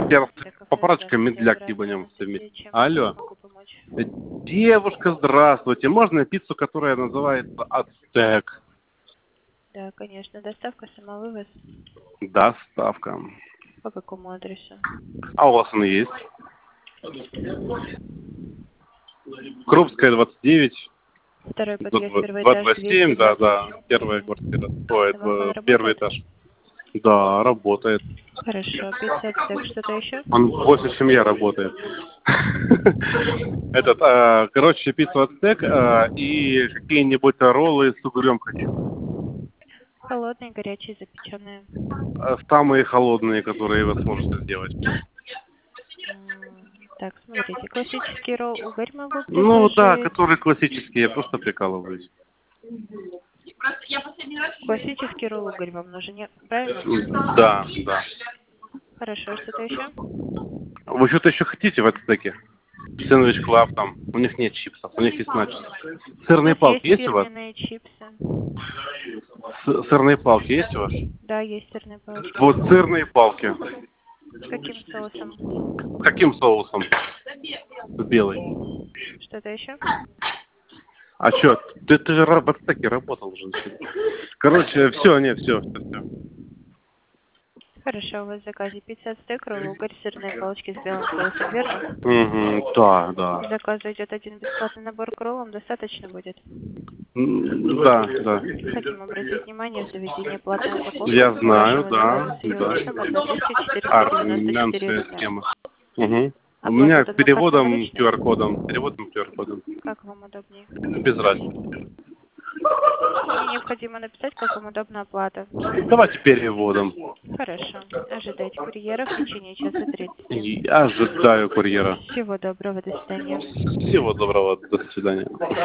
Я Так, по кафе, парочкам здравствуйте, медляк обратно ебанем. анестезия. Чем Алло. могу помочь? Девушка, здравствуйте. Можно пиццу, которая называется Ацтек? Да, конечно. Доставка, самовывоз. Доставка. По какому адресу? А у вас он есть? Крупская, 29. Второй подъезд, первый этаж, 227, да, 220. да. Первая квартира. Ой, Домофон первый работает? этаж. Да, работает. Хорошо. 500 стек. Что-то еще? Он больше, чем я работает. Короче, пиццу Ацтек и какие-нибудь роллы с угрем хочу. Холодные, горячие, запеченные. Самые холодные, которые вы сможете сделать. Так, смотрите. Классический ролл угорь могу Ну да, предложить. которые классические, я просто прикалываюсь. Классический ролл угорь вам нужен, нет? Правильно? Да, да. Хорошо. Что-то еще? Вы что-то еще хотите в Ацтеке? Сэндвич Клаб там. У них нет чипсов, у них есть начос. У Сырные нас палки есть есть у вас? фирменные чипсы. Сырные палки есть у вас? Да, есть сырные палочки. Вот сырные палки. С каким соусом? Каким соусом? Белый. Что-то еще? А что? Ты же в Ацтеке работал уже. Короче, все, не, все. Хорошо, у вас в заказе пицца Ацтек, ролл угорь, сырные палочки с белым соусом, верно? Угу, да, да. К заказу идет один бесплатный набор к роллам, достаточно будет? Да, да. Хотим обратить внимание, заведение платной упаковки Я по знаю, вашему да, заказу с да. переводом 1494 Армянская рубля. схема. Угу. У Оплата меня идет на карту переводом наличными? QR-кодом. Переводом QR-кодом. Как вам удобнее? Без разницы. Мне необходимо написать, как вам удобна оплата. Давайте переводом. Хорошо. Ожидайте курьера в течение часа 30. Я ожидаю курьера. Всего доброго, до свидания. Всего доброго, до свидания.